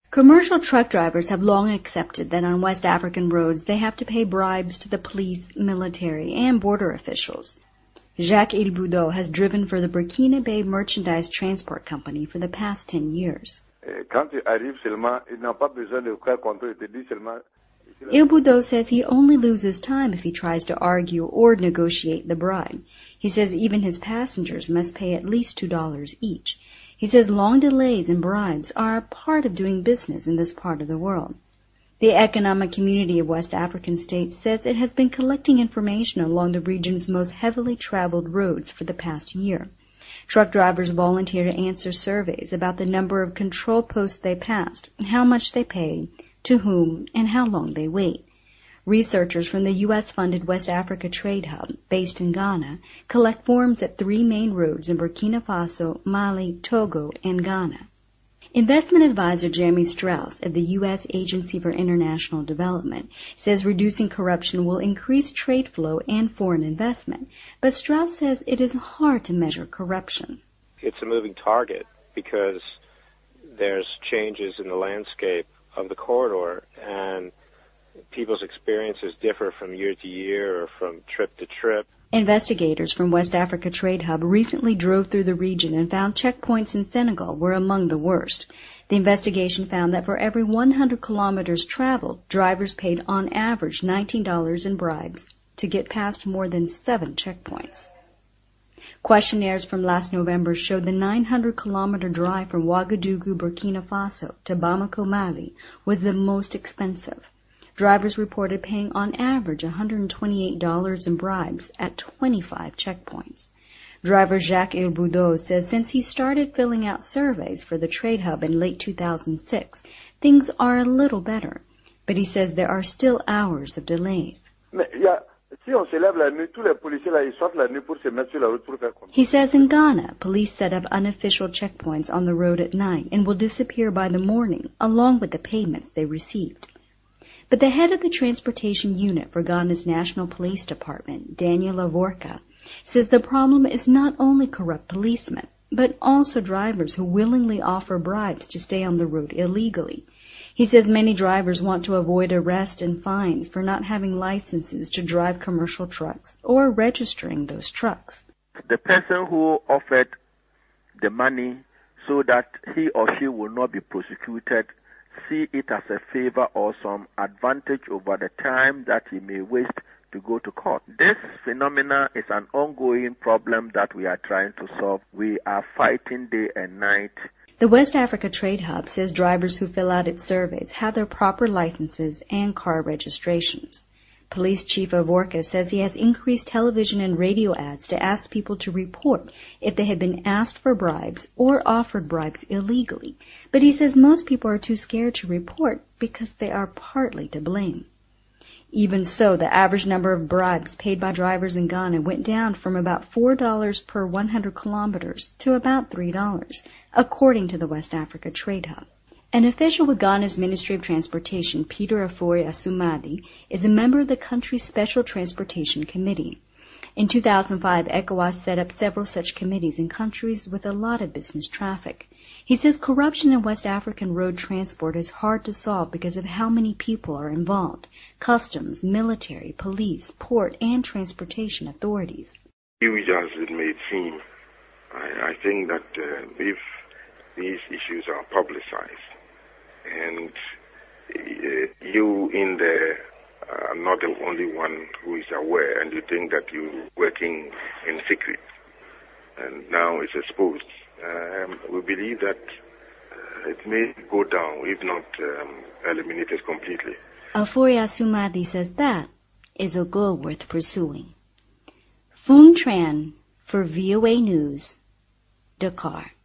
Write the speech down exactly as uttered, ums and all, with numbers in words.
Commercial truck drivers have long accepted that on West African roads they have to pay bribes to the police, military, and border officials. Jacques Ilboudo has driven for the Burkina Bay Merchandise Transport Company for the past ten years. Ilboudo says he only loses time if he tries to argue or negotiate the bribe. He says even his passengers must pay at least two dollars each. He says long delays and bribes are a part of doing business in this part of the world. The Economic Community of West African States says it has been collecting information along the region's most heavily traveled roads for the past year. Truck drivers volunteer to answer surveys about the number of control posts they passed, how much they pay, to whom, and how long they wait. Researchers from the U S-funded West Africa Trade Hub, based in Ghana, collect forms at three main roads in Burkina Faso, Mali, Togo, and Ghana. Investment advisor Jeremy Strauss of the U S Agency for International Development says reducing corruption will increase trade flow and foreign investment, but Strauss says it is hard to measure corruption. It's a moving target because there's changes in the landscape of the corridor, and people's experiences differ from year to year or from trip to trip. Investigators from West Africa Trade Hub recently drove through the region and found checkpoints in Senegal were among the worst. The investigation found that for every one hundred kilometers traveled, drivers paid on average nineteen dollars in bribes to get past more than seven checkpoints. Questionnaires from last November showed the nine hundred kilometer drive from Ouagadougou, Burkina Faso to Bamako, Mali was the most expensive. Drivers reported paying on average one hundred twenty-eight dollars in bribes at twenty-five checkpoints. Driver Jacques Ilboudo says since he started filling out surveys for the Trade Hub in late two thousand six, things are a little better. But he says there are still hours of delays. He says in Ghana, police set up unofficial checkpoints on the road at night and will disappear by the morning, along with the payments they received. But the head of the transportation unit for Ghana's National Police Department, Daniel Lavorka, says the problem is not only corrupt policemen, but also drivers who willingly offer bribes to stay on the road illegally. He says many drivers want to avoid arrest and fines for not having licenses to drive commercial trucks or registering those trucks. The person who offered the money so that he or she will not be prosecuted see it as a favor or some advantage over the time that he may waste to go to court. This phenomena is an ongoing problem that we are trying to solve. We are fighting day and night. The West Africa Trade Hub says drivers who fill out its surveys have their proper licenses and car registrations. Police Chief Avorka says he has increased television and radio ads to ask people to report if they have been asked for bribes or offered bribes illegally. But he says most people are too scared to report because they are partly to blame. Even so, the average number of bribes paid by drivers in Ghana went down from about four dollars per one hundred kilometers to about three dollars, according to the West Africa Trade Hub. An official with Ghana's Ministry of Transportation, Peter Afori Asumadi, is a member of the country's Special Transportation Committee. In two thousand five, ECOWAS set up several such committees in countries with a lot of business traffic. He says corruption in West African road transport is hard to solve because of how many people are involved: customs, military, police, port, and transportation authorities. Huge as it may seem, I, I think that uh, if these issues are publicized and uh, you in there are not the only one who is aware and you think that you're working in secret and now it's exposed, um, we believe that uh, it may go down, if not um, eliminated completely. Afori Asumadi says that is a goal worth pursuing. Phoong Tran for V O A News, Dakar.